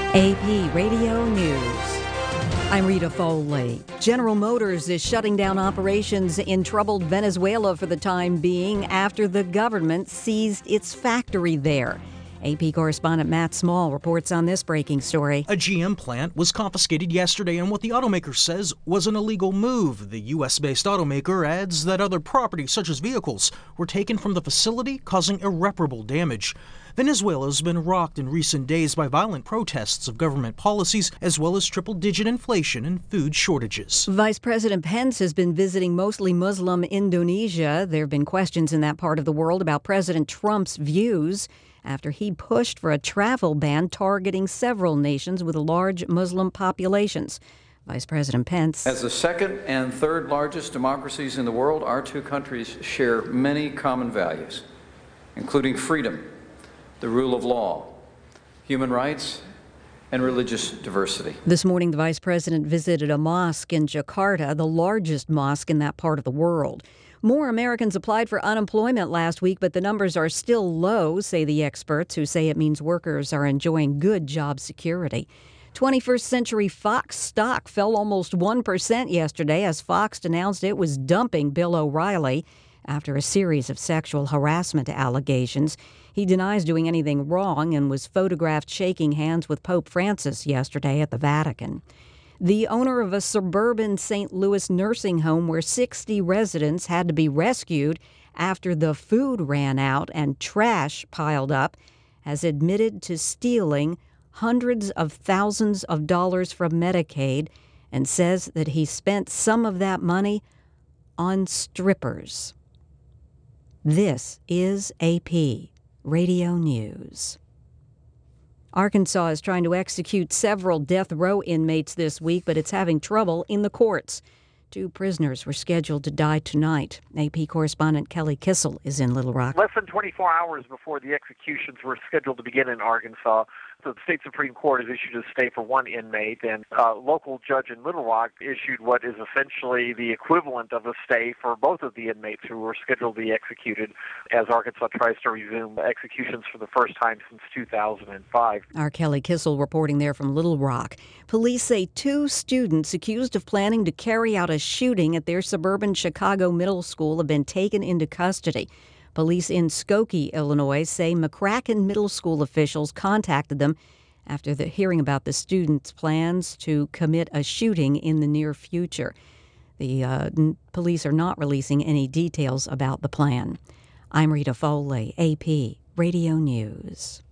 AP Radio News. I'm Rita Foley. General Motors is shutting down operations in troubled Venezuela for the time being after the government seized its factory there. AP correspondent Matt Small reports on this breaking story. A GM plant was confiscated yesterday in what the automaker says was an illegal move. The U.S.-based automaker adds that other property, such as vehicles, were taken from the facility, causing irreparable damage. Venezuela has been rocked in recent days by violent protests of government policies, as well as triple-digit inflation and food shortages. Vice President Pence has been visiting mostly Muslim Indonesia. There have been questions in that part of the world about President Trump's views after he pushed for a travel ban targeting several nations with large Muslim populations. Vice President Pence. As the second and third largest democracies in the world, our two countries share many common values, including freedom, the rule of law, human rights, and religious diversity. This morning, the vice president visited a mosque in Jakarta, the largest mosque in that part of the world. More Americans applied for unemployment last week, but the numbers are still low, say the experts, who say it means workers are enjoying good job security. 21st Century Fox stock fell almost 1% yesterday as Fox announced it was dumping Bill O'Reilly after a series of sexual harassment allegations. He denies doing anything wrong and was photographed shaking hands with Pope Francis yesterday at the Vatican. The owner of a suburban St. Louis nursing home where 60 residents had to be rescued after the food ran out and trash piled up has admitted to stealing hundreds of thousands of dollars from Medicaid and says that he spent some of that money on strippers. This is AP Radio News. Arkansas is trying to execute several death row inmates this week, but it's having trouble in the courts. 2 prisoners were scheduled to die tonight. AP correspondent Kelly Kissel is in Little Rock. Less than 24 hours before the executions were scheduled to begin in Arkansas, the state Supreme Court has issued a stay for one inmate, and a local judge in Little Rock issued what is essentially the equivalent of a stay for both of the inmates who were scheduled to be executed as Arkansas tries to resume executions for the first time since 2005. Our Kelly Kissel reporting there from Little Rock. Police say 2 students accused of planning to carry out a shooting at their suburban Chicago middle school have been taken into custody. Police in Skokie, Illinois, say McCracken Middle School officials contacted them after hearing about the students' plans to commit a shooting in the near future. The police are not releasing any details about the plan. I'm Rita Foley, AP Radio News.